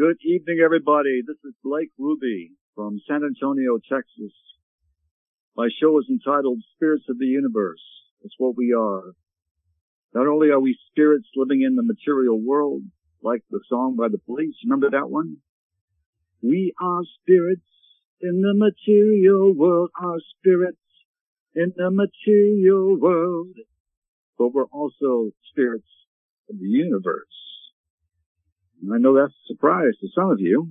Good evening, everybody. This is Blake Ruby from San Antonio, Texas. My show is entitled Spirits of the Universe. That's what we are. Not only are we spirits living in the material world, like the song by the Police, remember that one? We are spirits in the material world, our spirits in the material world. But we're also spirits of the universe. And I know that's a surprise to some of you.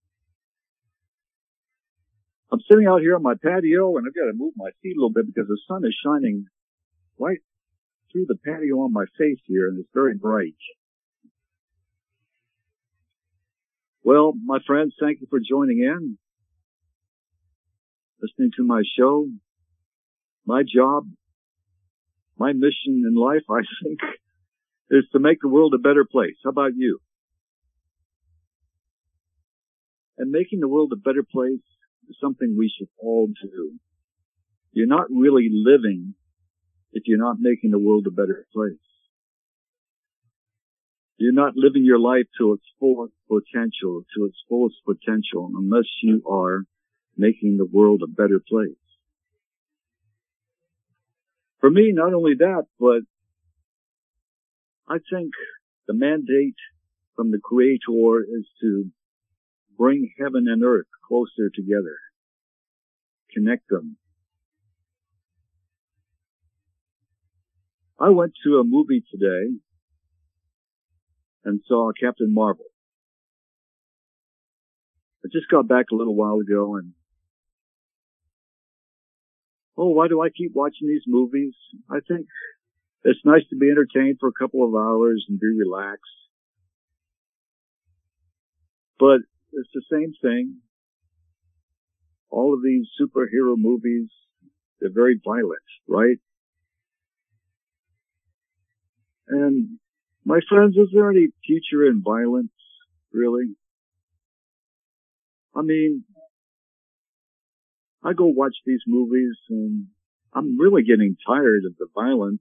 I'm sitting out here on my patio, and I've got to move my feet a little bit because the sun is shining right through the patio on my face here, and it's very bright. Well, my friends, thank you for joining in, listening to my show. My job, my mission in life, I think, is to make the world a better place. How about you? And making the world a better place is something we should all do. You're not really living if you're not making the world a better place. You're not living your life to its fullest potential, unless you are making the world a better place. For me, not only that, but I think the mandate from the Creator is to bring heaven and earth closer together. Connect them. I went to a movie today and saw Captain Marvel. I just got back a little while ago and, why do I keep watching these movies? I think it's nice to be entertained for a couple of hours and be relaxed. But it's the same thing. All of these superhero movies, they're very violent, right? And my friends, is there any future in violence, really? I mean, I go watch these movies and I'm really getting tired of the violence.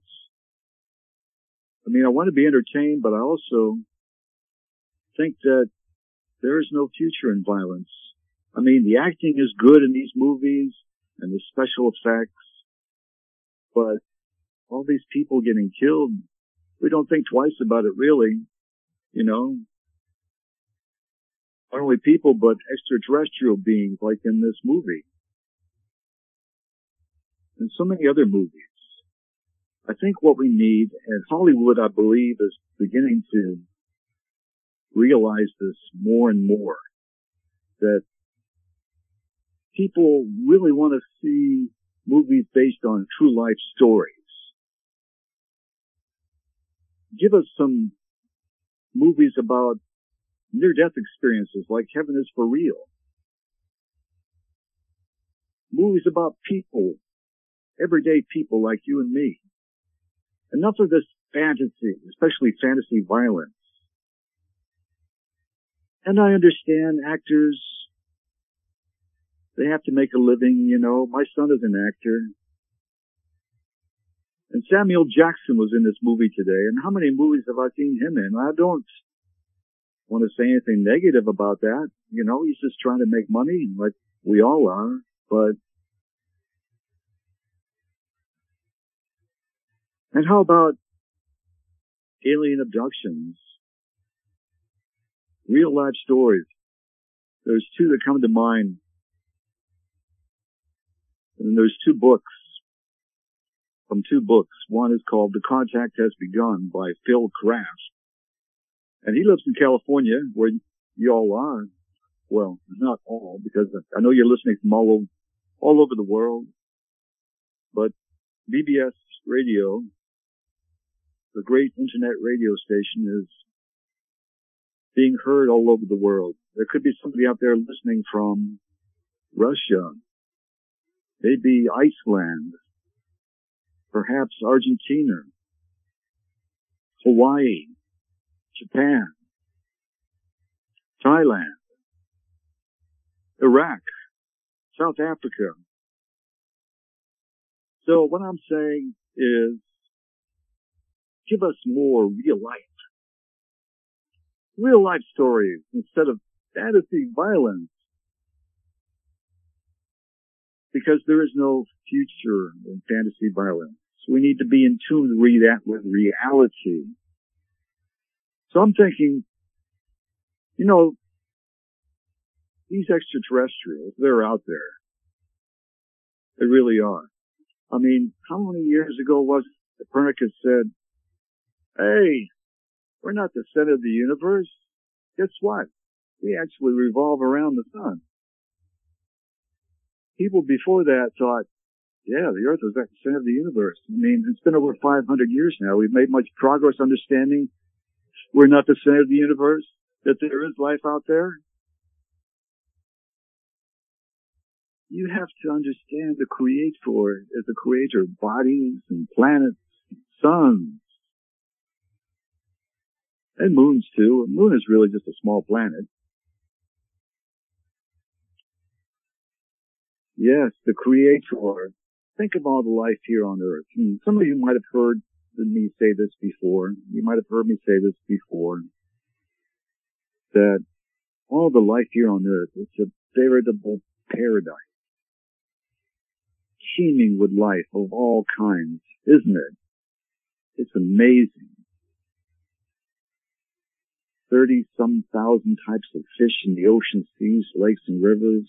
I mean, I want to be entertained, but I also think that there is no future in violence. I mean, the acting is good in these movies and the special effects, but all these people getting killed, we don't think twice about it, really. You know, not only people, but extraterrestrial beings like in this movie. And so many other movies. I think what we need, and Hollywood, I believe, is beginning to realize this more and more, that people really want to see movies based on true life stories. Give us some movies about near-death experiences like Heaven is for Real. Movies about people, everyday people like you and me. Enough of this fantasy, especially fantasy violence. And I understand actors, they have to make a living, you know. My son is an actor. And Samuel Jackson was in this movie today. And how many movies have I seen him in? I don't want to say anything negative about that. You know, he's just trying to make money like we all are. But, and how about alien abductions? Real life stories. There's two that come to mind. And there's two books. From two books. One is called The Contact Has Begun by Phil Kraft. And he lives in California, where you all are. Well, not all, because I know you're listening from all over the world. But BBS Radio, the great internet radio station, is being heard all over the world. There could be somebody out there listening from Russia, maybe Iceland, perhaps Argentina, Hawaii, Japan, Thailand, Iraq, South Africa. So what I'm saying is, give us more real life stories instead of fantasy violence. Because there is no future in fantasy violence. We need to be in tune with reality. So I'm thinking, you know, these extraterrestrials, they're out there. They really are. I mean, how many years ago was it Copernicus said, hey, we're not the center of the universe. Guess what? We actually revolve around the sun. People before that thought, yeah, the Earth was at the center of the universe. I mean, it's been over 500 years now. We've made much progress understanding we're not the center of the universe, that there is life out there. You have to understand the Creator as the creator of bodies and planets, suns, and moons too. The moon is really just a small planet. Yes, the Creator. Think of all the life here on Earth. And some of you might have heard me say this before. You might have heard me say this before. That all the life here on Earth, it's a veritable paradise. Teeming with life of all kinds, isn't it? It's amazing. 30-some thousand types of fish in the ocean, seas, lakes, and rivers.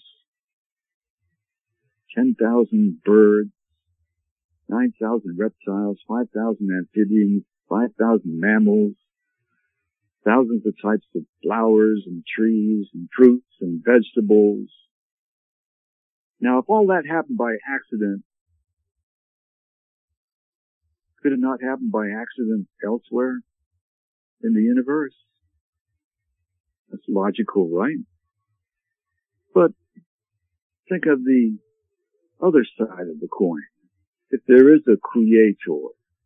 10,000 birds, 9,000 reptiles, 5,000 amphibians, 5,000 mammals, thousands of types of flowers and trees and fruits and vegetables. Now, if all that happened by accident, could it not happen by accident elsewhere in the universe? That's logical, right? But think of the other side of the coin. If there is a Creator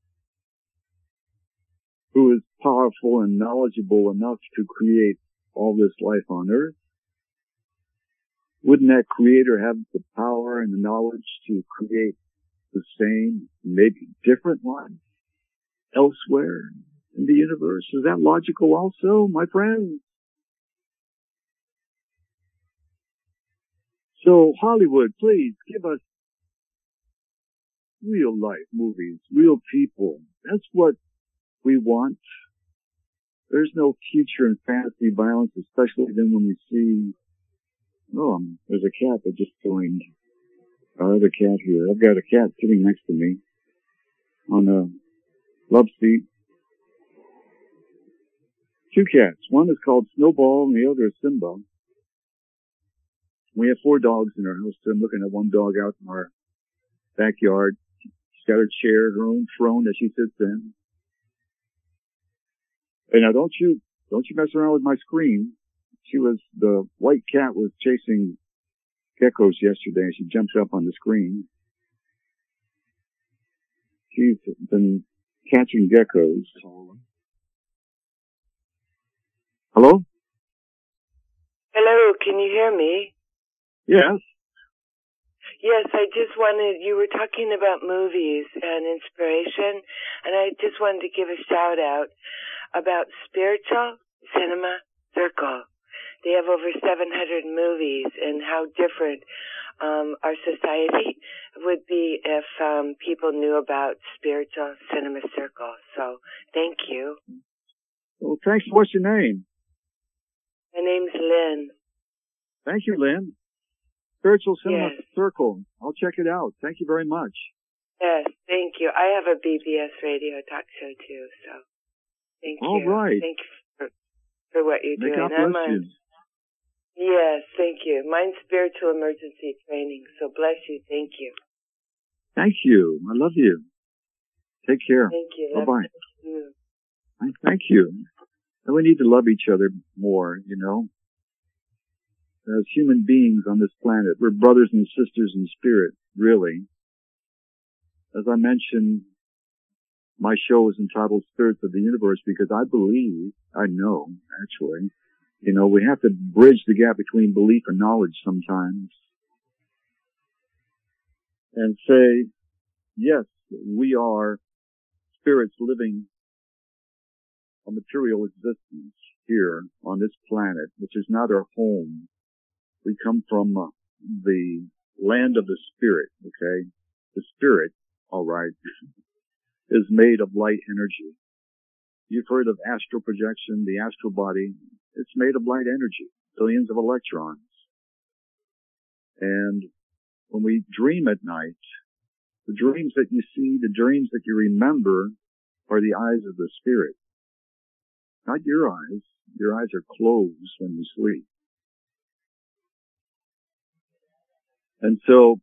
who is powerful and knowledgeable enough to create all this life on Earth, wouldn't that Creator have the power and the knowledge to create the same, maybe different life elsewhere in the universe? Is that logical also, my friends? So Hollywood, please give us real life movies, real people. That's what we want. There's no future in fantasy violence, especially then when we see, there's a cat that just joined. Our other cat here. I've got a cat sitting next to me on a love seat. Two cats. One is called Snowball and the other is Simba. We have 4 dogs in our house. So I'm looking at one dog out in our backyard. She's got her chair, her own throne that she sits in. And now don't you mess around with my screen. The white cat was chasing geckos yesterday and she jumped up on the screen. She's been catching geckos. Hello? Hello, can you hear me? Yes. Yes, you were talking about movies and inspiration, and I just wanted to give a shout out about Spiritual Cinema Circle. They have over 700 movies, and how different our society would be if people knew about Spiritual Cinema Circle. So, thank you. Well, thanks. What's your name? My name's Lynn. Thank you, Lynn. Spiritual Cinema Yes. Circle. I'll check it out. Thank you very much. Yes, thank you. I have a BBS radio talk show too, so thank you. All right. Thank you for what you're May doing. God bless you. Yes, thank you. Mine's spiritual emergency training, so bless you. Thank you. Thank you. I love you. Take care. Thank you. Bye-bye. You. Thank you. And we need to love each other more, you know. As human beings on this planet, we're brothers and sisters in spirit, really. As I mentioned, my show is entitled Spirits of the Universe because I know, actually, you know, we have to bridge the gap between belief and knowledge sometimes. And say, yes, we are spirits living a material existence here on this planet. which is not our home. We come from the land of the spirit, okay? The spirit, all right, is made of light energy. You've heard of astral projection, the astral body. It's made of light energy, billions of electrons. And when we dream at night, the dreams that you see, the dreams that you remember are the eyes of the spirit. Not your eyes. Your eyes are closed when you sleep. And so,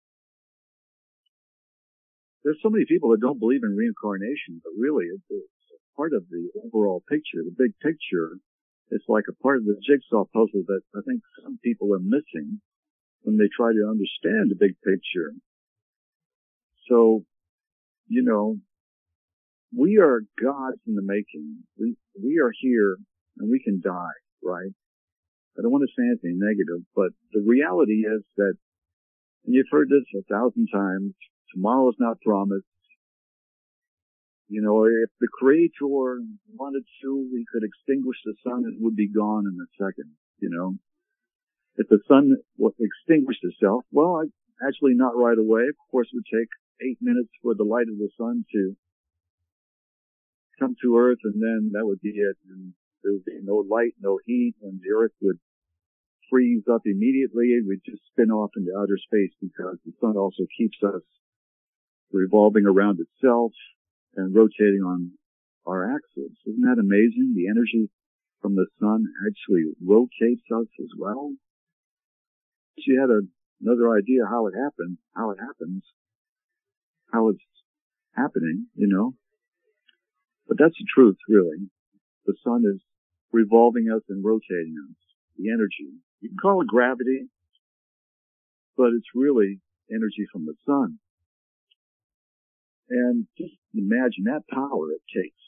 there's so many people that don't believe in reincarnation, but really it's part of the overall picture. The big picture is like a part of the jigsaw puzzle that I think some people are missing when they try to understand the big picture. So, you know, we are gods in the making. We are here and we can die, right? I don't want to say anything negative, but the reality is that, and you've heard this 1,000 times, tomorrow is not promised. You know, if the Creator wanted to, he could extinguish the sun and it would be gone in a second, you know. If the sun extinguished itself, well, actually not right away. Of course, it would take 8 minutes for the light of the sun to come to Earth, and then that would be it. And there would be no light, no heat, and the Earth would freeze up immediately. It would just spin off into outer space because the sun also keeps us revolving around itself and rotating on our axis. Isn't that amazing? The energy from the sun actually rotates us as well. She had another idea how it happens, how it's happening, you know. But that's the truth, really. The sun is revolving us and rotating us. The energy. You can call it gravity, but it's really energy from the sun. And just imagine that power it takes.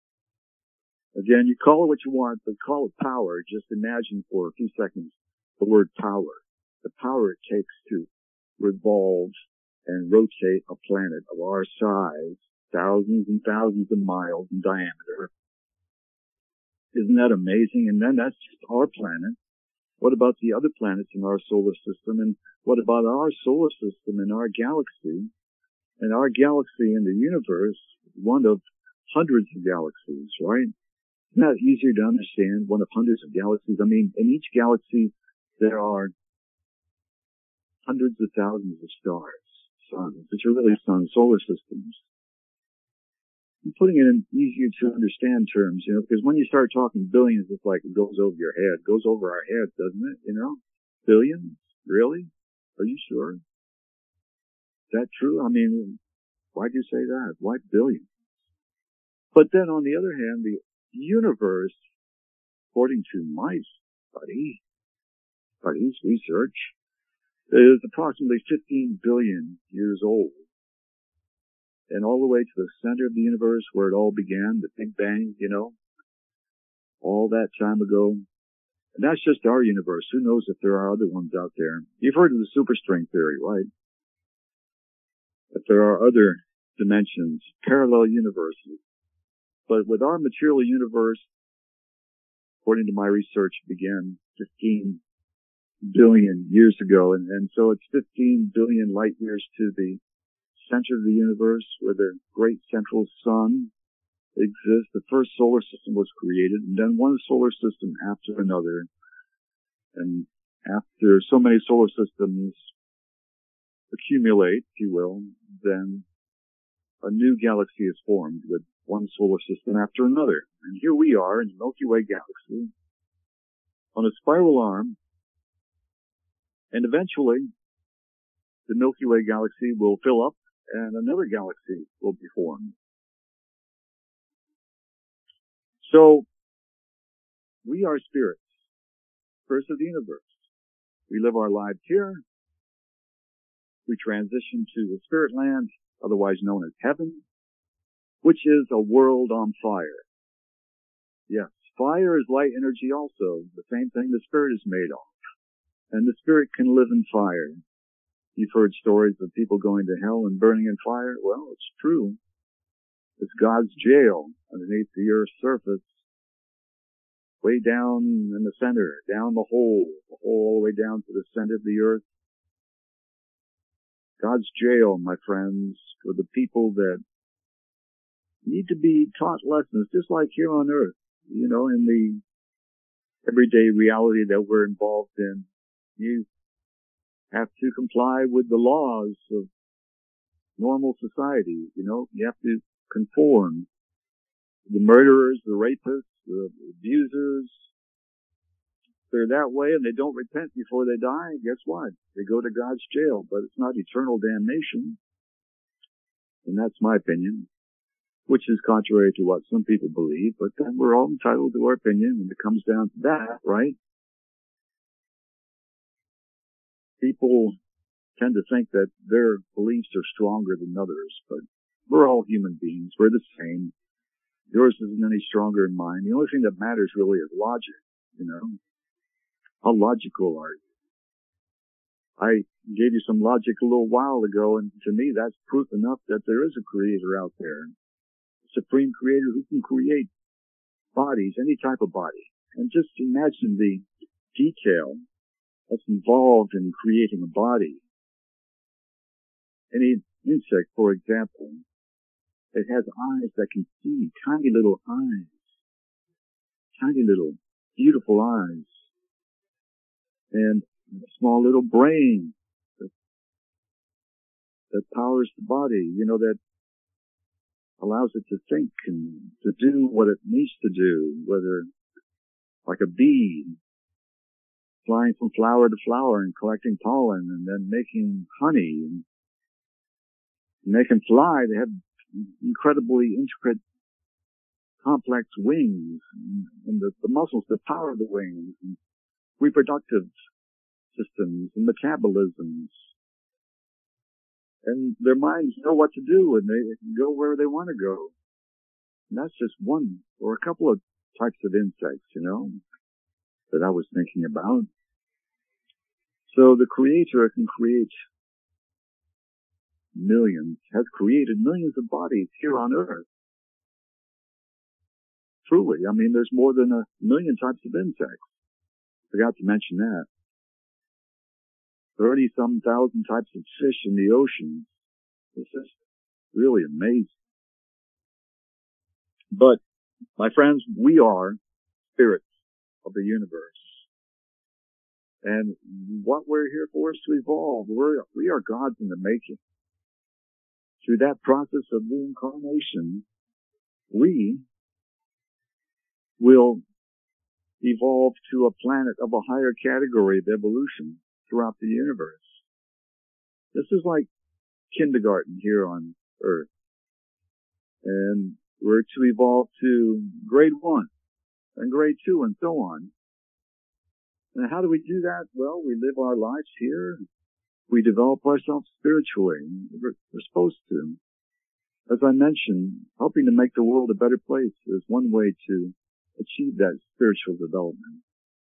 Again, you call it what you want, but call it power. Just imagine for a few seconds the word power. The power it takes to revolve and rotate a planet of our size, thousands and thousands of miles in diameter. Isn't that amazing? And then that's just our planet. What about the other planets in our solar system? And what about our solar system and our galaxy? And our galaxy in the universe, one of hundreds of galaxies, right? Isn't that easier to understand? One of hundreds of galaxies. I mean, in each galaxy, there are hundreds of thousands of stars, suns, which are really suns, solar systems. I'm putting it in easier to understand terms, you know, because when you start talking billions, it's like it goes over your head. It goes over our heads, doesn't it? You know? Billions? Really? Are you sure? Is that true? I mean, why'd you say that? Why billions? But then on the other hand, the universe, according to my studies, research, is approximately 15 billion years old. And all the way to the center of the universe where it all began, the Big Bang, you know, all that time ago. And that's just our universe. Who knows if there are other ones out there? You've heard of the superstring theory, right? That there are other dimensions, parallel universes. But with our material universe, according to my research, began 15 billion years ago. And so it's 15 billion light years to the center of the universe where the great central sun exists. The first solar system was created, and then one solar system after another. And after so many solar systems accumulate, if you will, then a new galaxy is formed with one solar system after another. And here we are in the Milky Way galaxy on a spiral arm, and eventually the Milky Way galaxy will fill up and another galaxy will be formed. So, we are spirits, first of the universe. We live our lives here. We transition to the spirit land, otherwise known as heaven, which is a world on fire. Yes, fire is light energy also, the same thing the spirit is made of. And the spirit can live in fire. You've heard stories of people going to hell and burning in fire. Well, it's true. It's God's jail underneath the earth's surface. way down in the center, down the hole all the way down to the center of the earth. God's jail, my friends, for the people that need to be taught lessons, just like here on earth, you know, in the everyday reality that we're involved in. You have to comply with the laws of normal society, you know. You have to conform. The murderers, the rapists, the abusers, they're that way and they don't repent before they die. Guess what? They go to God's jail, but it's not eternal damnation. And that's my opinion, which is contrary to what some people believe, but then we're all entitled to our opinion when it comes down to that, right? People tend to think that their beliefs are stronger than others, but we're all human beings. We're the same. Yours isn't any stronger than mine. The only thing that matters really is logic, you know. How logical are you? I gave you some logic a little while ago, and to me that's proof enough that there is a creator out there. A supreme creator who can create bodies, any type of body. And just imagine the detail that's involved in creating a body. Any insect, for example, it has eyes that can see, tiny little eyes, tiny little beautiful eyes, and a small little brain that powers the body, you know, that allows it to think and to do what it needs to do, whether like a bee flying from flower to flower and collecting pollen and then making honey and they can fly. They have incredibly intricate, complex wings and the muscles that power the wings and reproductive systems and metabolisms. And their minds know what to do and they can go where they want to go. And that's just one or a couple of types of insects, you know, that I was thinking about. So the creator can create millions, has created millions of bodies here on earth. Truly, I mean, there's more than 1 million types of insects. Forgot to mention that. 30-some thousand types of fish in the ocean. It's just really amazing. But, my friends, we are spirits of the universe. And what we're here for is to evolve. We are gods in the making. Through that process of reincarnation, we will evolve to a planet of a higher category of evolution throughout the universe. This is like kindergarten here on Earth. And we're to evolve to grade 1 and grade 2 and so on. And how do we do that? Well, we live our lives here. We develop ourselves spiritually. We're supposed to. As I mentioned, helping to make the world a better place is one way to achieve that spiritual development.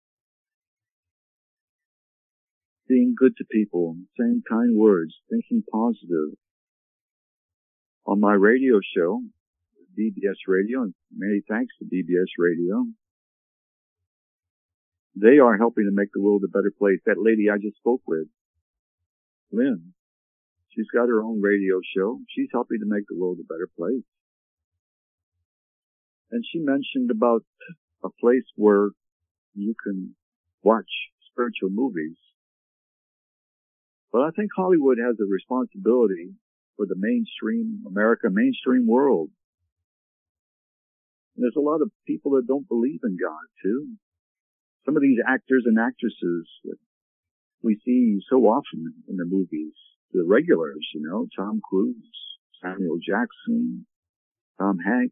Being good to people, saying kind words, thinking positive. On my radio show, BBS Radio, and many thanks to BBS Radio, they are helping to make the world a better place. That lady I just spoke with, Lynn, she's got her own radio show. She's helping to make the world a better place. And she mentioned about a place where you can watch spiritual movies. But I think Hollywood has a responsibility for the mainstream mainstream world. And there's a lot of people that don't believe in God, too. Some of these actors and actresses that we see so often in the movies, the regulars, you know, Tom Cruise, Samuel Jackson, Tom Hanks,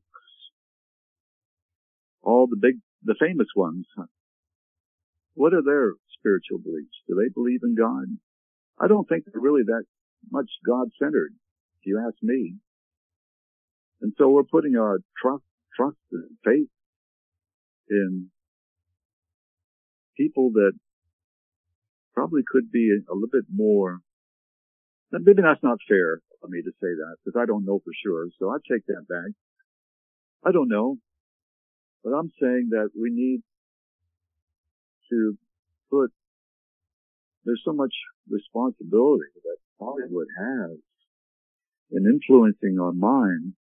all the famous ones. What are their spiritual beliefs? Do they believe in God? I don't think they're really that much God-centered, if you ask me. And so we're putting our trust and faith in people that probably could be a little bit more. Maybe that's not fair for me to say that, because I don't know for sure, so I take that back. I don't know. But I'm saying that we need to put, there's so much responsibility that Hollywood has in influencing our minds,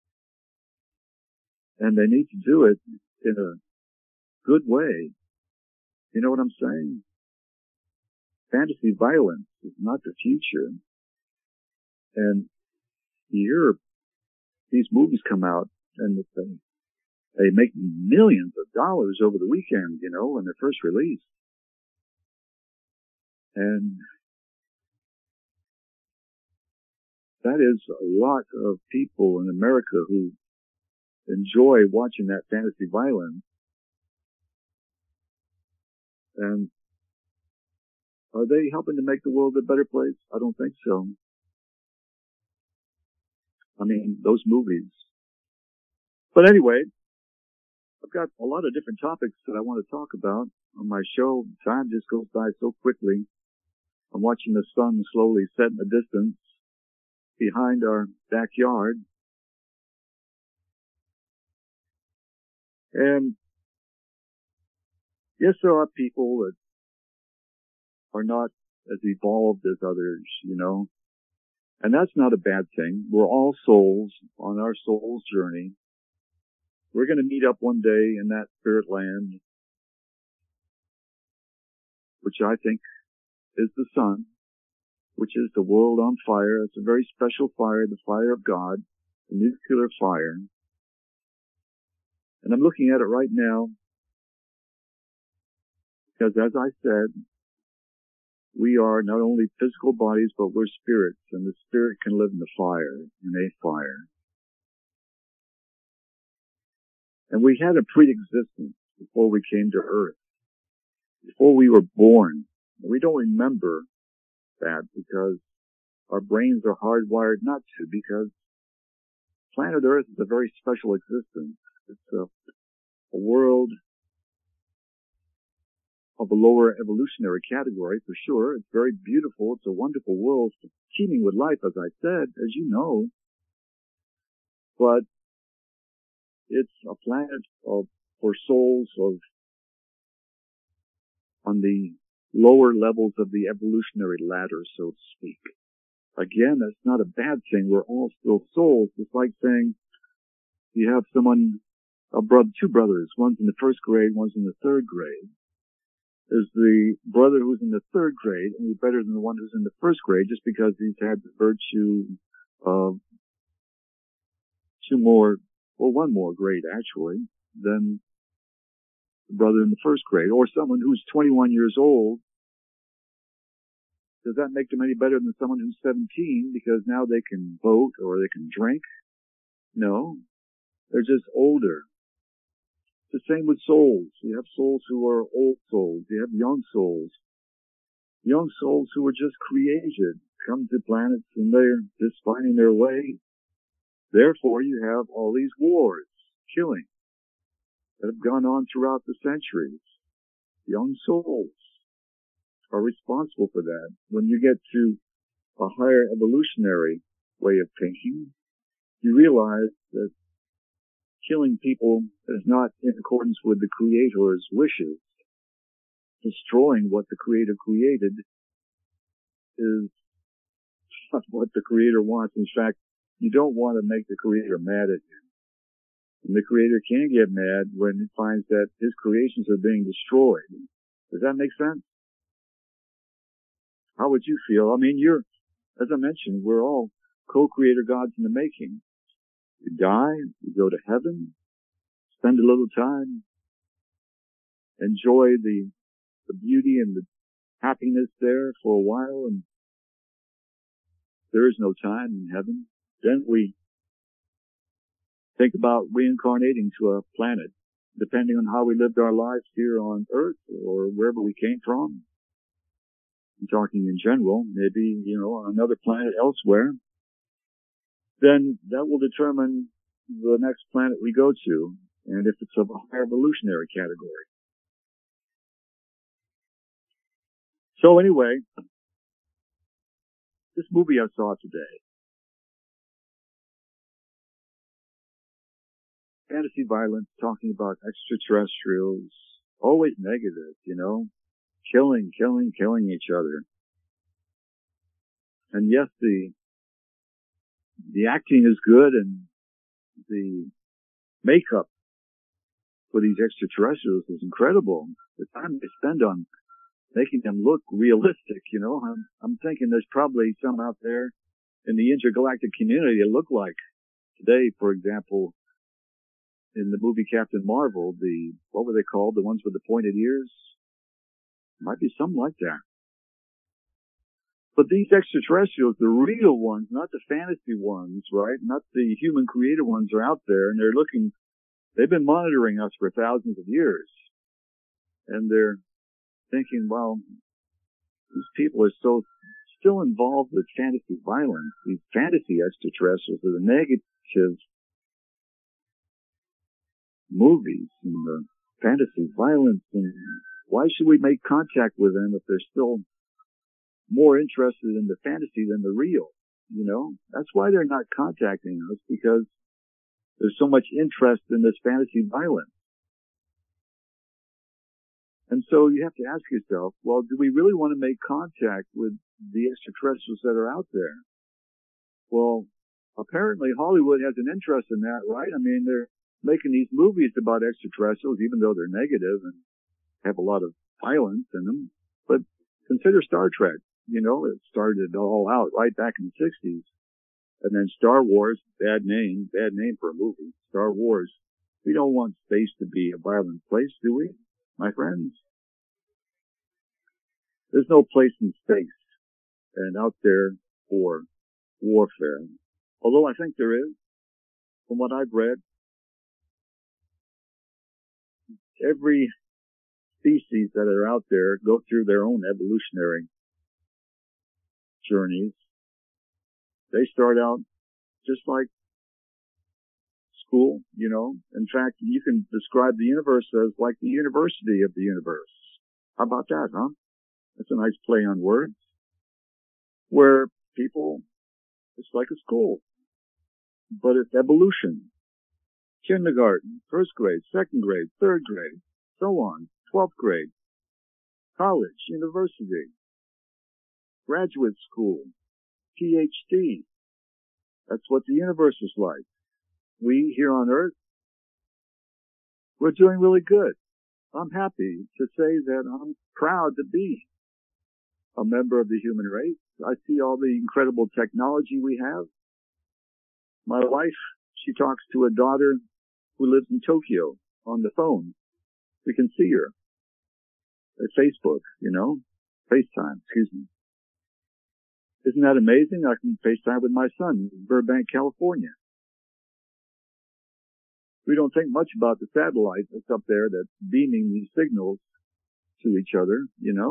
and they need to do it in a good way. You know what I'm saying? Fantasy violence is not the future. And you hear these movies come out and they make millions of dollars over the weekend, you know, when they're first released. And that is a lot of people in America who enjoy watching that fantasy violence. And are they helping to make the world a better place? I don't think so. I mean, those movies. But anyway, I've got a lot of different topics that I want to talk about on my show. Time just goes by so quickly. I'm watching the sun slowly set in the distance behind our backyard. And yes, there are people that are not as evolved as others, you know. And that's not a bad thing. We're all souls on our soul's journey. We're going to meet up one day in that spirit land, which I think is the sun, which is the world on fire. It's a very special fire, the fire of God, the nuclear fire. And I'm looking at it right now because, as I said, we are not only physical bodies, but we're spirits, and the spirit can live in the fire, in a fire. And we had a pre-existence before we came to Earth, before we were born. We don't remember that because our brains are hardwired not to, because planet Earth is a very special existence. It's a world of a lower evolutionary category, for sure. It's very beautiful. It's a wonderful world, teeming with life, as I said, as you know. But it's a planet for souls on the lower levels of the evolutionary ladder, so to speak. Again, that's not a bad thing. We're all still souls. It's like saying you have two brothers. One's in the first grade, one's in the third grade. Is the brother who's in the third grade any better than the one who's in the first grade just because he's had the virtue of one more grade actually than the brother in the first grade? Or someone who's 21 years old, does that make them any better than someone who's 17 because now they can vote or they can drink? No, they're just older. The same with souls. You have souls who are old souls. You have young souls. Young souls who were just created, come to planets and they're just finding their way. Therefore, you have all these wars, killing, that have gone on throughout the centuries. Young souls are responsible for that. When you get to a higher evolutionary way of thinking, you realize that killing people is not in accordance with the Creator's wishes. Destroying what the Creator created is not what the Creator wants. In fact, you don't want to make the Creator mad at you. And the Creator can get mad when he finds that his creations are being destroyed. Does that make sense? How would you feel? I mean, as I mentioned, we're all co-creator gods in the making. You die, you go to heaven, spend a little time, enjoy the beauty and the happiness there for a while, and there is no time in heaven. Then we think about reincarnating to a planet, depending on how we lived our lives here on Earth or wherever we came from. I'm talking in general, maybe, on another planet elsewhere. Then that will determine the next planet we go to, and if it's of a higher evolutionary category. So anyway, this movie I saw today, fantasy violence, talking about extraterrestrials, always negative, killing each other. And yes, the acting is good, and the makeup for these extraterrestrials is incredible. The time they spend on making them look realistic, I'm thinking there's probably some out there in the intergalactic community that look like today, for example, in the movie Captain Marvel, what were they called? The ones with the pointed ears? Might be something like that. But these extraterrestrials, the real ones, not the fantasy ones, right? Not the human created ones, are out there, and they've been monitoring us for thousands of years. And they're thinking, well, these people are still involved with fantasy violence. These fantasy extraterrestrials are the negative movies and the fantasy violence. And why should we make contact with them if they're still more interested in the fantasy than the real? That's why they're not contacting us, because there's so much interest in this fantasy violence. And so you have to ask yourself, well, do we really want to make contact with the extraterrestrials that are out there? Well, apparently Hollywood has an interest in that, right? I mean, they're making these movies about extraterrestrials, even though they're negative and have a lot of violence in them. But consider Star Trek. It started it all out right back in the 60s. And then Star Wars, bad name for a movie. Star Wars. We don't want space to be a violent place, do we, my friends? There's no place in space and out there for warfare. Although I think there is, from what I've read. Every species that are out there go through their own evolutionary journeys. They start out just like school, In fact, you can describe the universe as like the university of the universe. How about that, huh? That's a nice play on words. Where people, it's like a school, but it's evolution. Kindergarten, first grade, second grade, third grade, so on, 12th grade, college, university, graduate school, PhD. That's what the universe is like. We here on Earth, we're doing really good. I'm happy to say that I'm proud to be a member of the human race. I see all the incredible technology we have. My wife, she talks to a daughter who lives in Tokyo on the phone. We can see her at Facebook, FaceTime, excuse me. Isn't that amazing? I can FaceTime with my son in Burbank, California. We don't think much about the satellite that's up there that's beaming these signals to each other,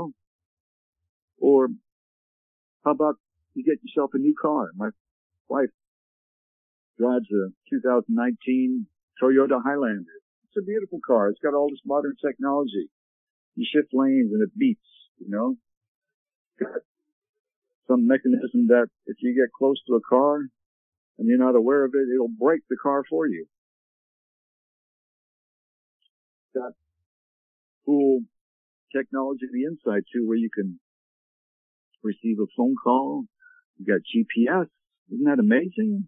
Or how about you get yourself a new car? My wife drives a 2019 Toyota Highlander. It's a beautiful car. It's got all this modern technology. You shift lanes and it beeps, Got some mechanism that if you get close to a car and you're not aware of it, it'll brake the car for you. Got cool technology on the inside too, where you can receive a phone call. You got GPS. Isn't that amazing?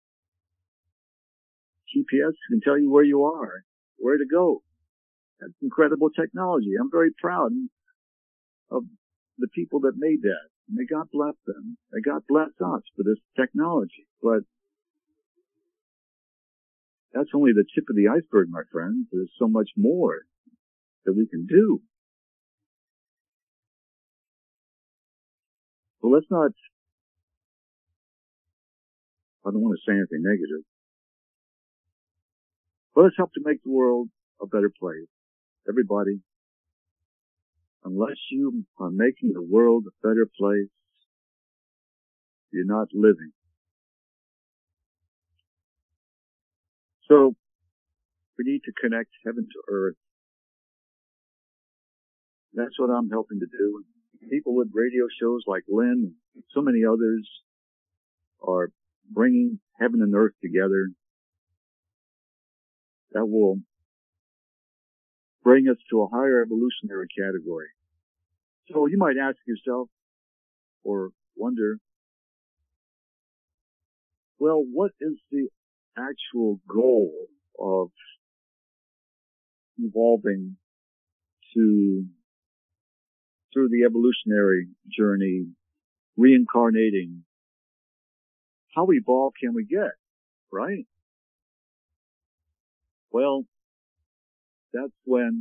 GPS can tell you where you are, where to go. That's incredible technology. I'm very proud of the people that made that. And may God bless them. May God bless us for this technology. But that's only the tip of the iceberg, my friends. There's so much more that we can do. So let's not, I don't want to say anything negative, but let's help to make the world a better place. Everybody, unless you are making the world a better place, you're not living. So we need to connect heaven to earth. That's what I'm helping to do. People with radio shows like Lynn and so many others are bringing heaven and earth together. That will bring us to a higher evolutionary category. So you might ask yourself or wonder, well, what is the actual goal of evolving through the evolutionary journey, reincarnating? How evolved can we get, right? Well, that's when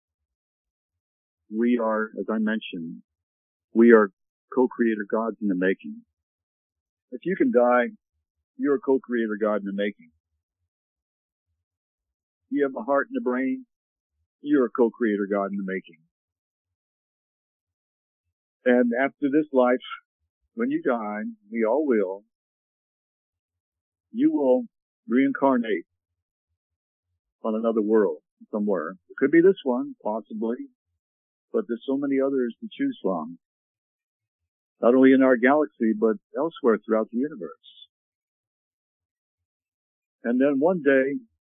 we are, as I mentioned, we are co-creator gods in the making. If you can die, you're a co-creator god in the making. You have a heart and a brain, you're a co-creator god in the making. And after this life, when you die, we all will, you will reincarnate on another world somewhere. It could be this one, possibly, but there's so many others to choose from. Not only in our galaxy, but elsewhere throughout the universe. And then one day,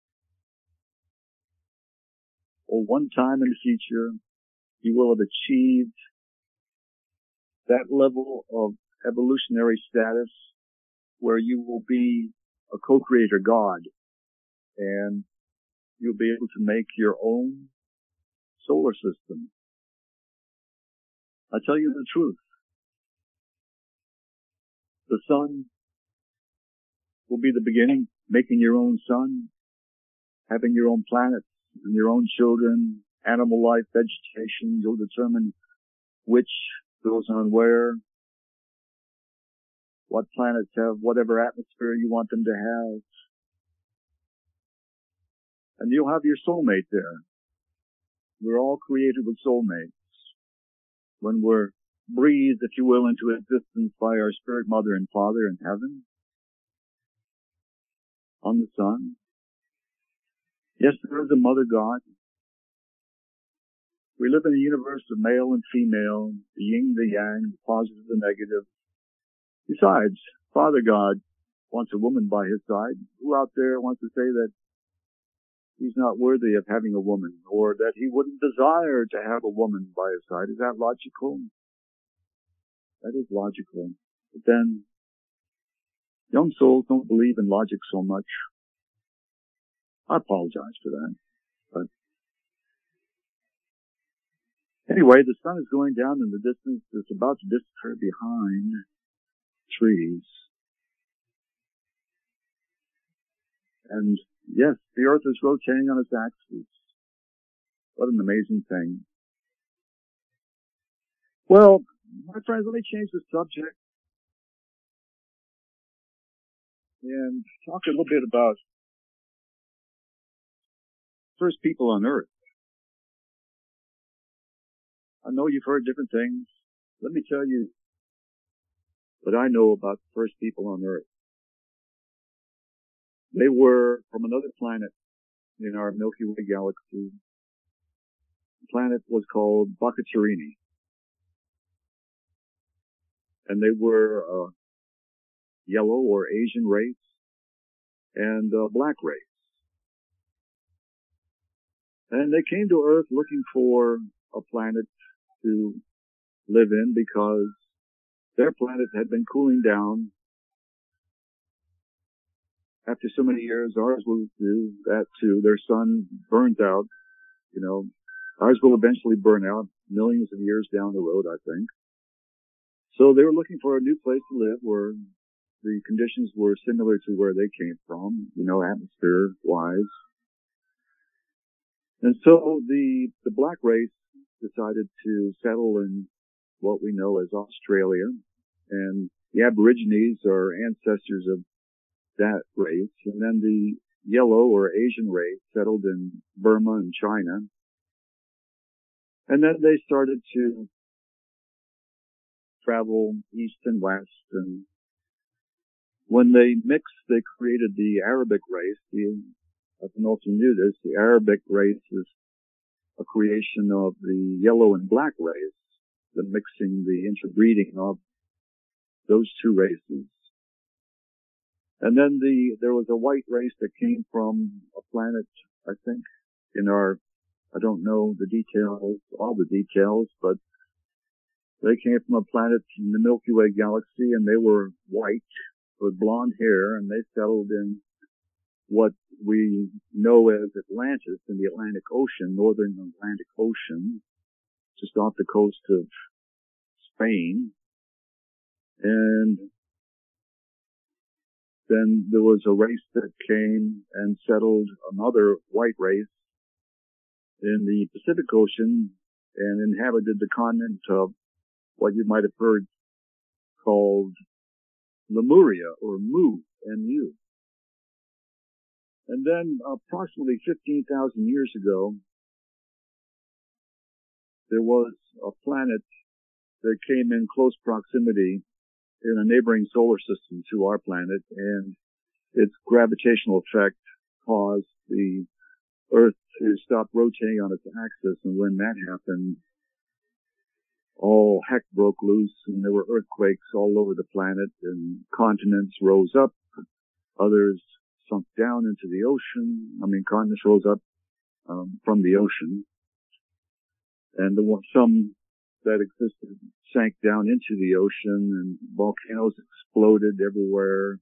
or one time in the future, you will have achieved that level of evolutionary status where you will be a co-creator god, and you'll be able to make your own solar system. I tell you the truth. The sun will be the beginning, making your own sun, having your own planets and your own children, animal life, vegetation. You'll determine which goes on where, what planets have whatever atmosphere you want them to have. And you'll have your soulmate there. We're all created with soulmates. When we're breathed, if you will, into existence by our spirit mother and father in heaven, on the sun. Yes, there is a mother God. We live in a universe of male and female, the yin, the yang, the positive, the negative. Besides, Father God wants a woman by his side. Who out there wants to say that he's not worthy of having a woman, or that he wouldn't desire to have a woman by his side? Is that logical? That is logical. But then, young souls don't believe in logic so much. I apologize for that. But anyway, the sun is going down in the distance. It's about to disappear behind trees. And yes, the earth is rotating on its axis. What an amazing thing. Well, my friends, let me change the subject and talk a little bit about first people on earth. I know you've heard different things. Let me tell you what I know about the first people on earth. They were from another planet in our Milky Way galaxy. The planet was called Baccacerini. And they were a yellow or Asian race and a black race. And they came to Earth looking for a planet to live in because their planet had been cooling down. After so many years, ours will do that too. Their sun burns out. You know, ours will eventually burn out millions of years down the road, I think. So they were looking for a new place to live where the conditions were similar to where they came from, you know, atmosphere-wise. And so the black race decided to settle in what we know as Australia, and the Aborigines are ancestors of that race, and then the yellow or Asian race settled in Burma and China. And then they started to travel east and west, and when they mixed, they created the Arabic race. I don't know if you knew this, the Arabic race is a creation of the yellow and black race, the mixing, the interbreeding of those two races. And then there was a white race that came from a planet, I think, in our I don't know the details, all the details, but they came from a planet in the Milky Way galaxy, and they were white with blonde hair, and they settled in what we know as Atlantis in the Atlantic Ocean, northern Atlantic Ocean, just off the coast of Spain. And then there was a race that came and settled, another white race, in the Pacific Ocean and inhabited the continent of what you might have heard called Lemuria, or Mu, M-U. And then approximately 15,000 years ago, there was a planet that came in close proximity in a neighboring solar system to our planet, and its gravitational effect caused the Earth to stop rotating on its axis. And when that happened, all heck broke loose, and there were earthquakes all over the planet, and continents rose up, others sunk down into the ocean. Continents rose up from the ocean, and some that existed sank down into the ocean, and volcanoes exploded everywhere,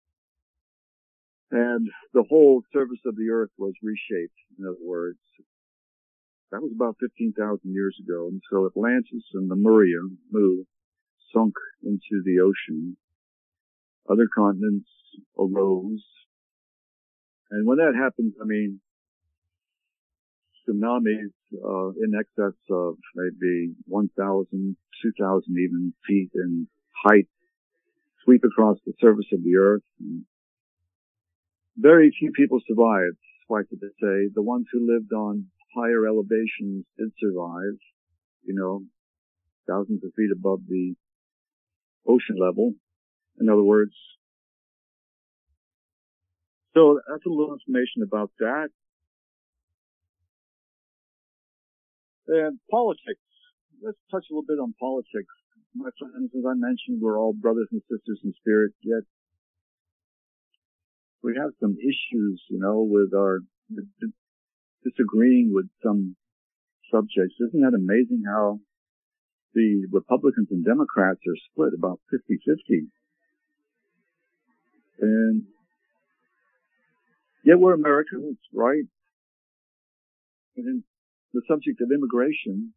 and the whole surface of the Earth was reshaped. In other words, that was about 15,000 years ago, and so Atlantis and Lemuria, Mu, sunk into the ocean. Other continents arose, and when that happens, tsunamis in excess of maybe 1,000, 2,000 even feet in height sweep across the surface of the Earth. And very few people survived, suffice it to say. The ones who lived on higher elevations did survive, thousands of feet above the ocean level. In other words, so that's a little information about that. And politics. Let's touch a little bit on politics. My friends, as I mentioned, we're all brothers and sisters in spirit, yet we have some issues, with our disagreeing with some subjects. Isn't that amazing how the Republicans and Democrats are split about 50-50? And yet we're Americans, right? And the subject of immigration,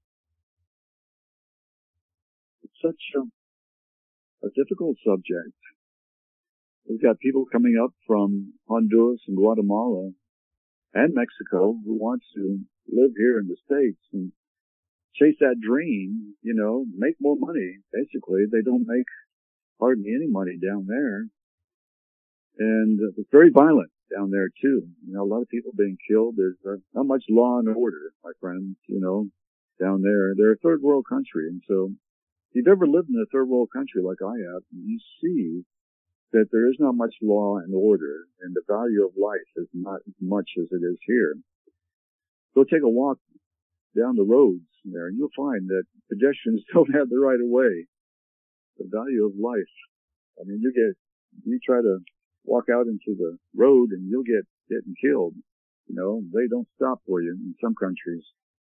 it's such a difficult subject. We've got people coming up from Honduras and Guatemala and Mexico who want to live here in the States and chase that dream, make more money. Basically, they don't make hardly any money down there. And it's very violent down there too. A lot of people being killed. There's not much law and order, my friends, down there. They're a third world country. And so if you've ever lived in a third world country like I have, you see that there is not much law and order, and the value of life is not as much as it is here. Go take a walk down the roads there, and you'll find that pedestrians don't have the right of way. The value of life. You try to walk out into the road and you'll get hit and killed. They don't stop for you in some countries.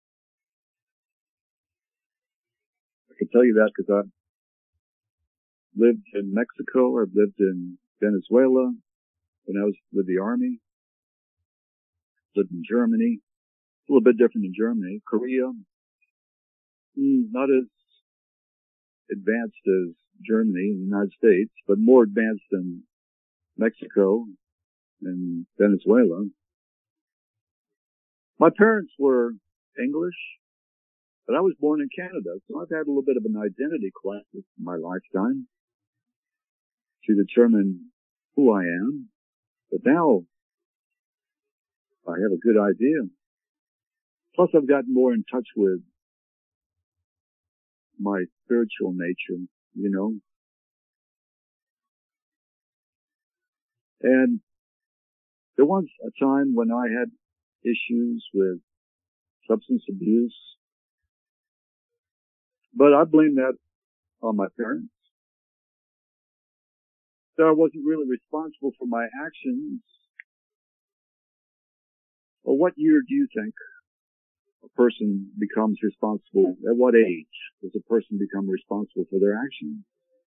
I can tell you that because I've lived in Mexico. I've lived in Venezuela when I was with the Army. Lived in Germany. A little bit different in Germany. Korea. Not as advanced as Germany and the United States, but more advanced than Mexico and Venezuela. My parents were English, but I was born in Canada, so I've had a little bit of an identity crisis in my lifetime to determine who I am. But now I have a good idea. Plus, I've gotten more in touch with my spiritual nature, And there was a time when I had issues with substance abuse, but I blame that on my parents. That I wasn't really responsible for my actions. Well, what year do you think a person becomes responsible? At what age does a person become responsible for their actions?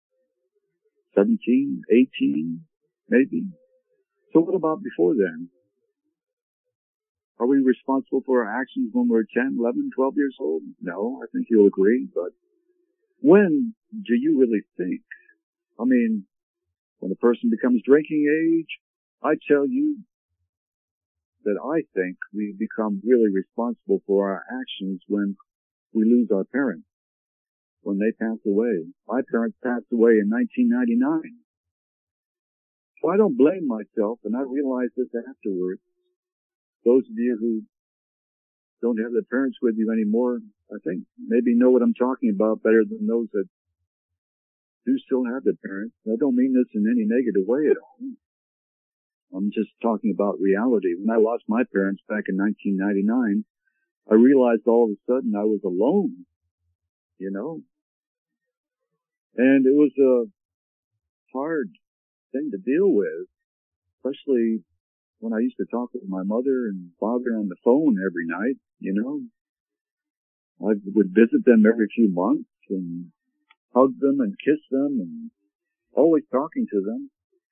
17, 18, maybe? So what about before then? Are we responsible for our actions when we're 10, 11, 12 years old? No, I think you'll agree, but when do you really think? I mean, when a person becomes drinking age, I tell you that I think we become really responsible for our actions when we lose our parents, when they pass away. My parents passed away in 1999. So I don't blame myself, and I realized this afterwards. Those of you who don't have their parents with you anymore, I think maybe know what I'm talking about better than those that do still have their parents. I don't mean this in any negative way at all. I'm just talking about reality. When I lost my parents back in 1999, I realized all of a sudden I was alone, you know. And it was a hard thing to deal with, especially when I used to talk with my mother and father on the phone every night, you know. I would visit them every few months and hug them and kiss them and always talking to them.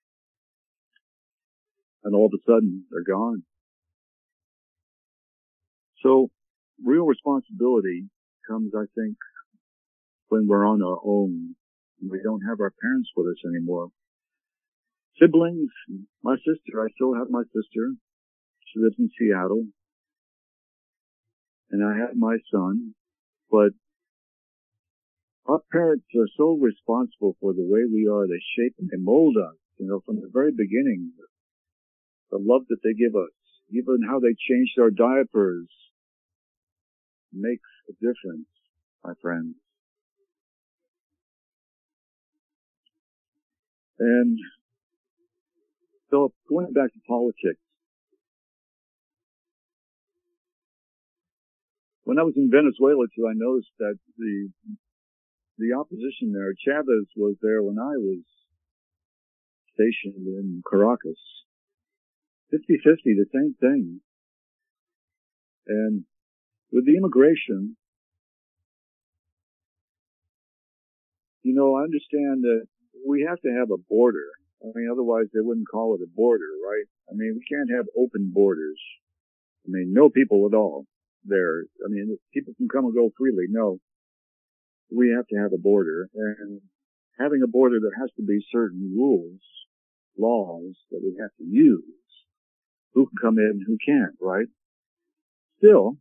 And all of a sudden, they're gone. So, real responsibility comes, I think, when we're on our own and we don't have our parents with us anymore. Siblings, my sister, I still have my sister. She lives in Seattle. And I have my son. But our parents are so responsible for the way we are. They shape and they mold us, you know, from the very beginning. The love that they give us, even how they changed our diapers, makes a difference, my friends. And so going back to politics, when I was in Venezuela too, I noticed that the opposition there, Chavez was there when I was stationed in Caracas. 50-50, the same thing. And with the immigration, you know, I understand that we have to have a border. I mean, otherwise they wouldn't call it a border, right? I mean, we can't have open borders. I mean, no people at all there. I mean, people can come and go freely. No, we have to have a border. And having a border, there has to be certain rules, laws that we have to use. Who can come in and who can't, right? Still,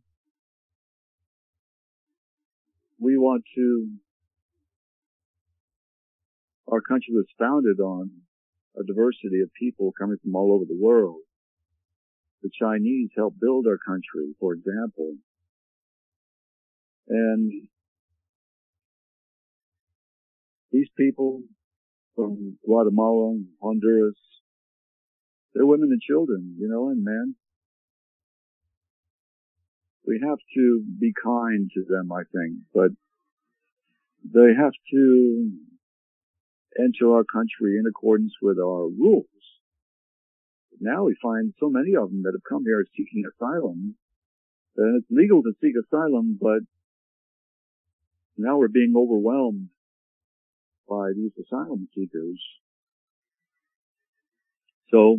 we want to, our country was founded on a diversity of people coming from all over the world. The Chinese helped build our country, for example. And these people from Guatemala, Honduras, they're women and children, you know, and men. We have to be kind to them, I think, but they have to enter our country in accordance with our rules. Now we find so many of them that have come here seeking asylum, and it's legal to seek asylum, but now we're being overwhelmed by these asylum seekers. So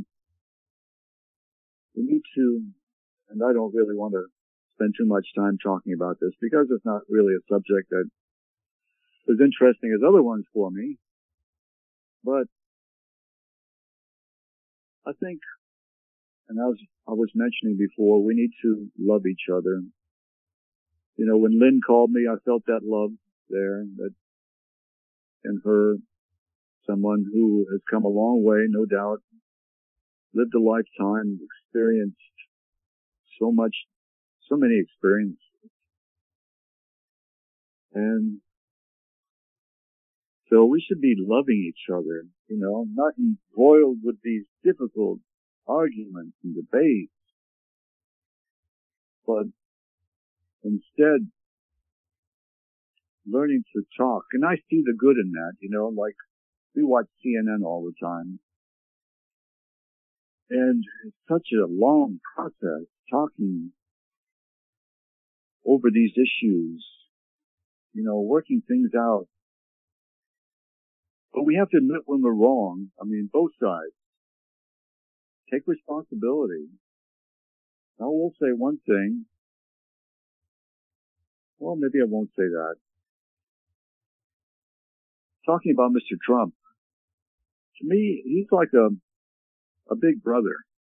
we need to, and I don't really want to spend too much time talking about this because it's not really a subject that is interesting as other ones for me. But I think, and I was mentioning before, we need to love each other. You know, when Lynn called me, I felt that love there, that in her, someone who has come a long way, no doubt, lived a lifetime, experienced so much, so many experiences. And so we should be loving each other, you know, not embroiled with these difficult arguments and debates, but instead learning to talk. And I see the good in that, you know, like we watch CNN all the time. And it's such a long process talking over these issues, working things out. But we have to admit when we're wrong. I mean, both sides. Take responsibility. I will say one thing. Well, maybe I won't say that. Talking about Mr. Trump. To me, he's like a big brother.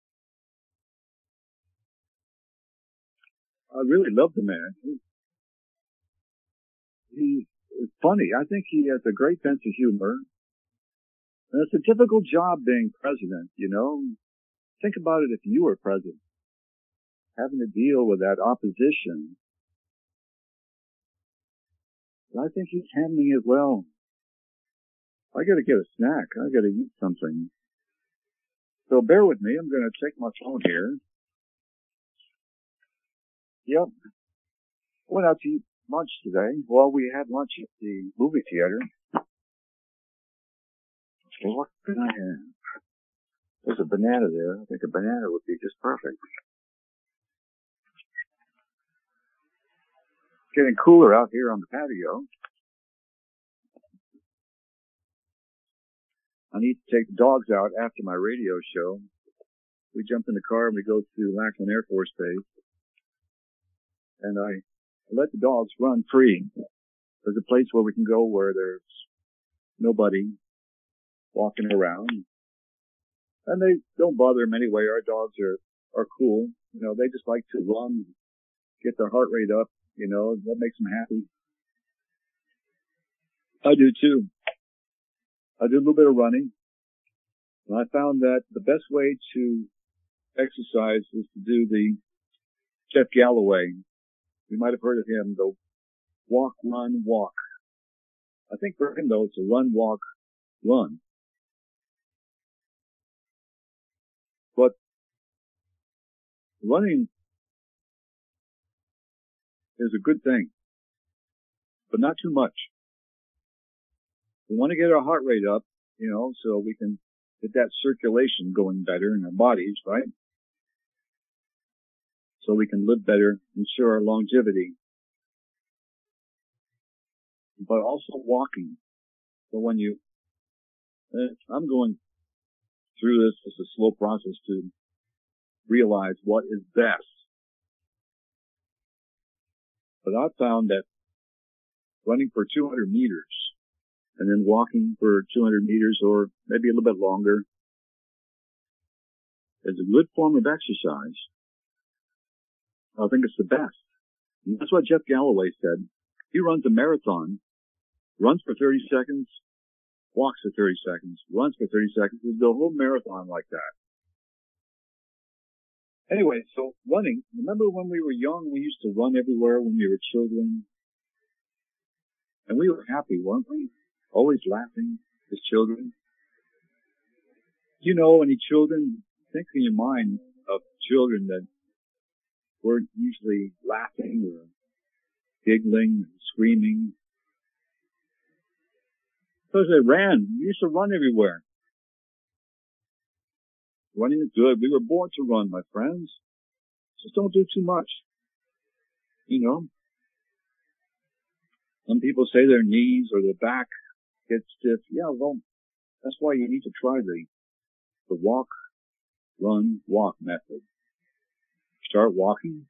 I really love the man. He is funny. I think he has a great sense of humor. And it's a difficult job being president, Think about it if you were president. Having to deal with that opposition. But I think he's handling it well. I gotta get a snack. I gotta eat something. So bear with me. I'm gonna check my phone here. Yep. Went out to eat lunch today. Well, we had lunch at the movie theater. Okay, what can I have? There's a banana there. I think a banana would be just perfect. It's getting cooler out here on the patio. I need to take the dogs out after my radio show. We jump in the car and we go to Lackland Air Force Base. And I let the dogs run free. There's a place where we can go where there's nobody walking around. And they don't bother them anyway. Our dogs are cool. They just like to run, get their heart rate up. That makes them happy. I do too. I do a little bit of running. And I found that the best way to exercise is to do the Jeff Galloway. You might have heard of him, the walk, run, walk. I think for him though, it's a run, walk, run. But running is a good thing, but not too much. We want to get our heart rate up, so we can get that circulation going better in our bodies, right? So we can live better, ensure our longevity. But also walking. So when I'm going through this, it's a slow process to realize what is best. But I found that running for 200 meters and then walking for 200 meters or maybe a little bit longer is a good form of exercise. I think it's the best. And that's what Jeff Galloway said. He runs a marathon, runs for 30 seconds, walks for 30 seconds, runs for 30 seconds, and the whole marathon like that. Anyway, so running, remember when we were young, we used to run everywhere when we were children? And we were happy, weren't we? Always laughing as children. Any children, think in your mind of children that weren't usually laughing or giggling, screaming. Because they ran. We used to run everywhere. Running is good. We were born to run, my friends. Just don't do too much. Some people say their knees or their back get stiff. Yeah, well, that's why you need to try the walk, run, walk method. Start walking.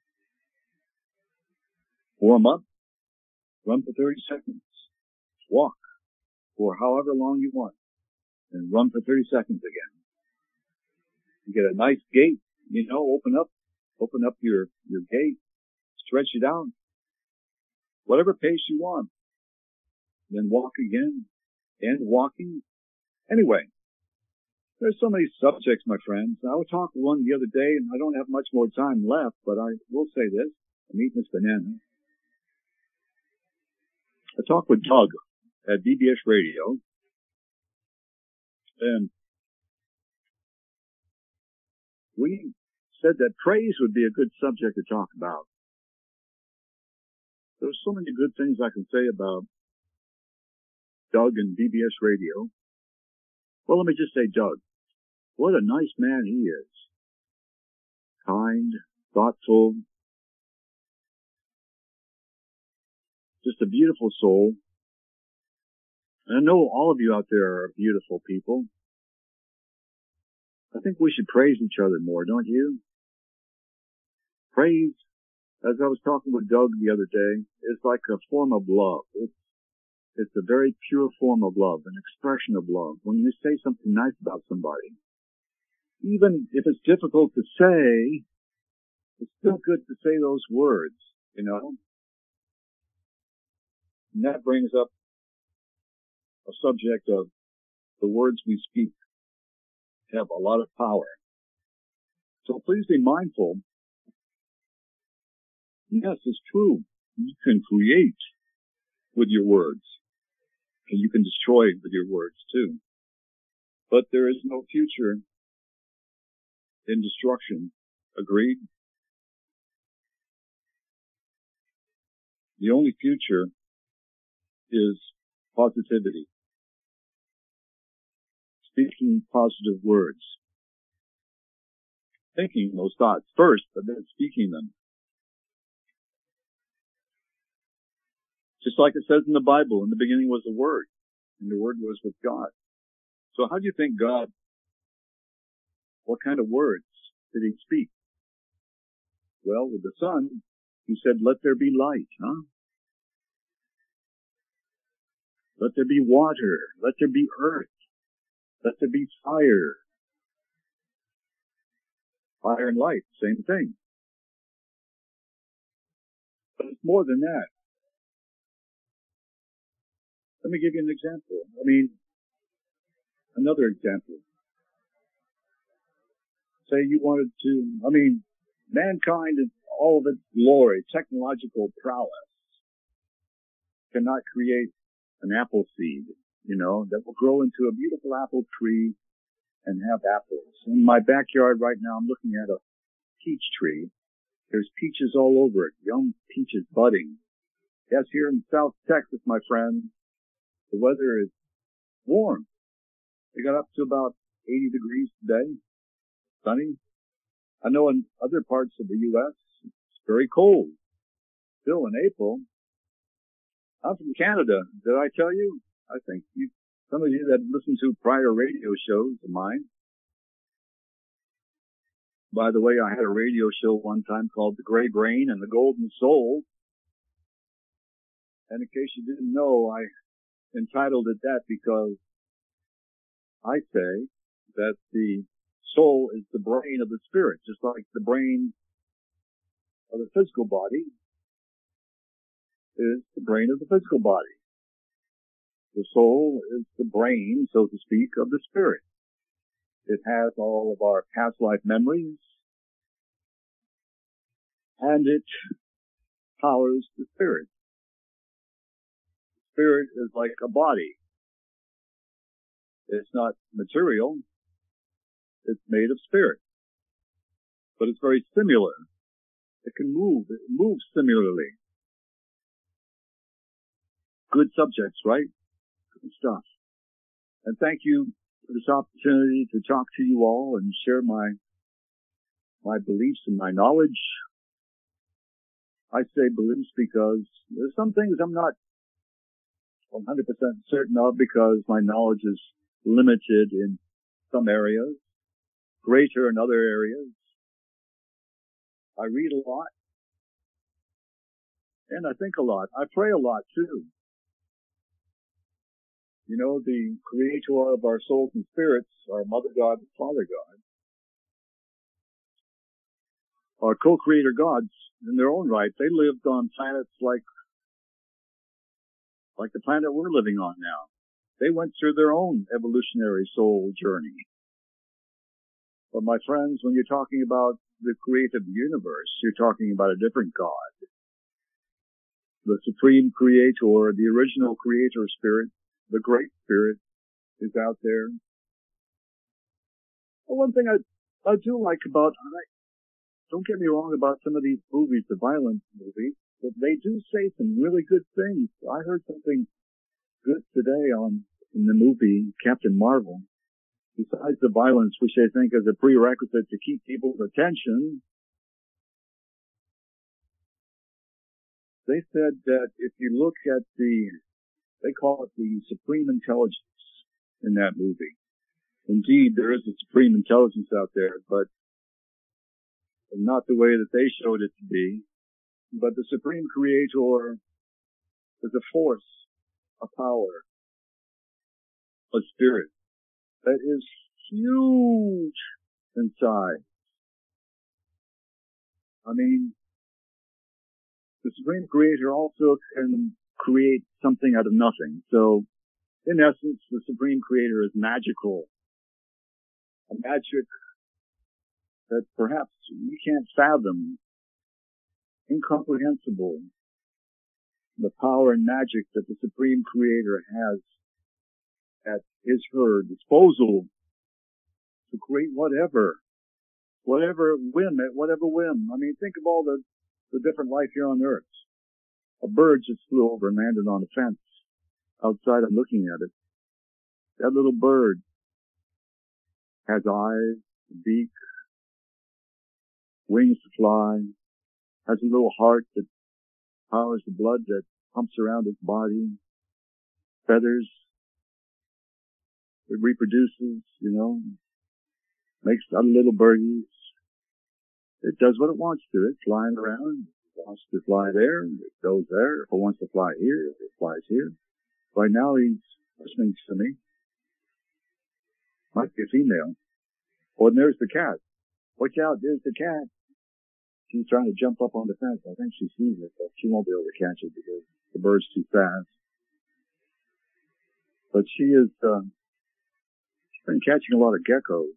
Warm up. Run for 30 seconds. Walk for however long you want. And run for 30 seconds again. You get a nice gait, open up your gait, stretch it out, whatever pace you want. Then walk again, and walking. Anyway, there's so many subjects, my friends. I was talking to one the other day, and I don't have much more time left, but I will say this. I'm eating this banana. I talked with Doug at BBS Radio, and we said that praise would be a good subject to talk about. There's so many good things I can say about Doug and BBS Radio. Well, let me just say Doug. What a nice man he is. Kind, thoughtful. just a beautiful soul. And I know all of you out there are beautiful people. I think we should praise each other more, don't you? Praise, as I was talking with Doug the other day, is like a form of love. It's a very pure form of love, an expression of love. When you say something nice about somebody, even if it's difficult to say, it's still good to say those words, you know? And that brings up a subject of the words we speak have a lot of power. So please be mindful. Yes, it's true. You can create with your words, and you can destroy with your words too. But there is no future in destruction. Agreed? The only future is positivity. Speaking positive words. Thinking those thoughts first, but then speaking them. Just like it says in the Bible, in the beginning was the Word, and the Word was with God. So how do you think God, what kind of words did He speak? Well, with the sun, He said, let there be light, huh? Let there be water. Let there be earth. Let there be fire. Fire and light, same thing. But it's more than that. Let me give you an example. Another example. Say you wanted to, mankind in all of its glory, technological prowess, cannot create an apple seed, that will grow into a beautiful apple tree and have apples. In my backyard right now, I'm looking at a peach tree. There's peaches all over it, young peaches budding. Yes, here in South Texas, my friend, the weather is warm. We got up to about 80 degrees today, sunny. I know in other parts of the U.S., it's very cold. Still in April. I'm from Canada. Did I tell you? I think some of you that listened to prior radio shows of mine. By the way, I had a radio show one time called The Gray Brain and the Golden Soul. And in case you didn't know, I entitled it that because I say that the soul is the brain of the spirit, just like the brain of the physical body is the brain of the physical body. The soul is the brain, so to speak, of the spirit. It has all of our past life memories, and it powers the spirit. The spirit is like a body. It's not material. It's made of spirit. But it's very similar. It can move. It moves similarly. Good subjects, right? Good stuff. And thank you for this opportunity to talk to you all and share my beliefs and my knowledge. I say beliefs because there's some things I'm not 100% certain of because my knowledge is limited in some areas, greater in other areas. I read a lot, and I think a lot. I pray a lot too. The creator of our souls and spirits, our Mother God and Father God, are co-creator gods in their own right. They lived on planets like the planet we're living on now. They went through their own evolutionary soul journey. But my friends, when you're talking about the creative universe, you're talking about a different God. The supreme creator, the original creator spirit, the great spirit is out there. Well, one thing I do like don't get me wrong about some of these movies, the violence movies, but they do say some really good things. I heard something good today in the movie Captain Marvel. Besides the violence, which I think is a prerequisite to keep people's attention, They said that if you look at they call it the Supreme Intelligence in that movie. Indeed, there is a Supreme Intelligence out there, but not the way that they showed it to be. But the Supreme Creator is a force, a power, a spirit that is huge inside. I mean, the Supreme Creator also can create something out of nothing. So, in essence, the Supreme Creator is magical. A magic that perhaps we can't fathom. Incomprehensible. The power and magic that the Supreme Creator has at her disposal to create whatever whim. I mean, think of all the different life here on Earth. A bird just flew over and landed on a fence outside. I'm looking at it. That little bird has eyes, a beak, wings to fly, has a little heart that powers the blood that pumps around its body, feathers, it reproduces, makes other little birdies. It does what it wants to. It's flying around. It wants to fly there. It goes there. If it wants to fly here, it flies here. Right now he's listening to me. Might be a female. Oh, and there's the cat. Watch out, there's the cat. She's trying to jump up on the fence. I think she sees it, but she won't be able to catch it because the bird's too fast. But she's been catching a lot of geckos.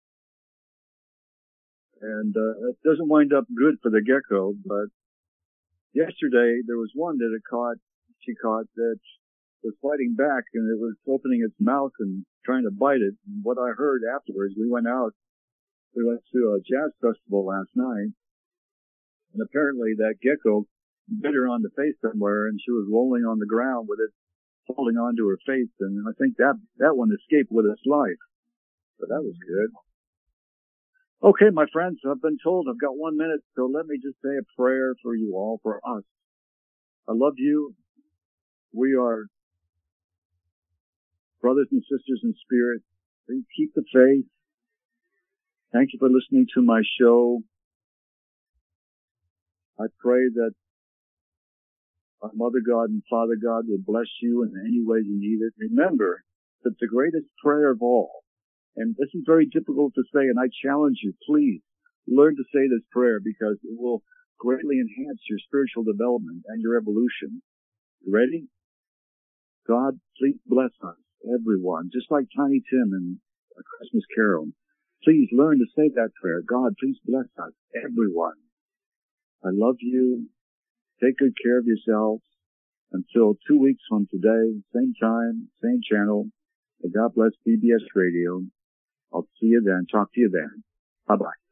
And it doesn't wind up good for the gecko, but yesterday there was one that she caught that was fighting back, and it was opening its mouth and trying to bite it. And what I heard afterwards, we went to a jazz festival last night, and apparently that gecko bit her on the face somewhere, and she was rolling on the ground with it holding onto her face, and I think that one escaped with its life. So that was good. Okay, my friends, I've been told I've got 1 minute, so let me just say a prayer for you all, for us. I love you. We are brothers and sisters in spirit. Please keep the faith. Thank you for listening to my show. I pray that our Mother God and Father God will bless you in any way you need it. Remember that the greatest prayer of all, and this is very difficult to say, and I challenge you, please learn to say this prayer because it will greatly enhance your spiritual development and your evolution. You ready? God, please bless us, everyone, just like Tiny Tim in A Christmas Carol. Please learn to say that prayer. God, please bless us, everyone. I love you. Take good care of yourselves. Until 2 weeks from today, same time, same channel. May God bless BBS Radio. I'll see you then. Talk to you then. Bye-bye.